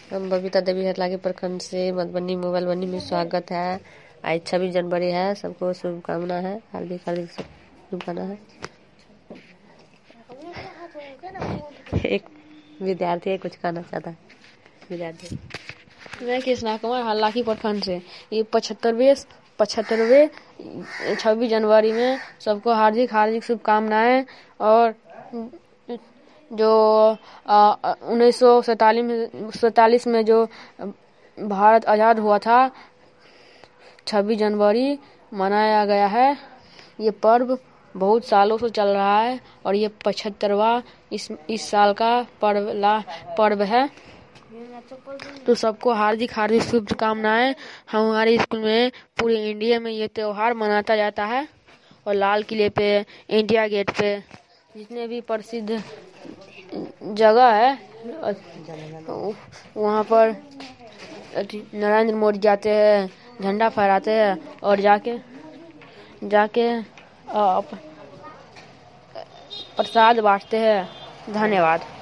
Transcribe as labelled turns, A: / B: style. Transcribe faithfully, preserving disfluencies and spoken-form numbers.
A: हम बबीता देवी हरलाखी प्रखंड से मधुबनी मोबाइल बनी में स्वागत है। आज छब्बीस जनवरी है, सबको शुभकामना है, हार्दिक हार्दिक शुभकामना है। एक विद्यार्थी है, कुछ कहना चाहता है। विद्यार्थी
B: मैं कृष्णा कुमार हरलाखी प्रखंड से ये पचहत्तरवे पचहत्तरवे छब्बीस जनवरी में सबको हार्दिक हार्दिक शुभकामनाएं। और जो उन्नीस सौ सैतालीस सैतालीस में जो भारत आज़ाद हुआ था, छब्बीस जनवरी मनाया गया है। ये पर्व बहुत सालों से चल रहा है और ये पचहत्तरवा इस इस साल का पर्व ला पर्व है। तो सबको हार्दिक हार्दिक शुभकामनाएं। हमारे स्कूल में पूरे इंडिया में ये त्योहार मनाता जाता है और लाल किले पे, इंडिया गेट पे, जितने भी प्रसिद्ध जगह है वहाँ पर नरेंद्र मोदी जाते हैं, झंडा फहराते हैं और जाके जाके प्रसाद बांटते हैं। धन्यवाद।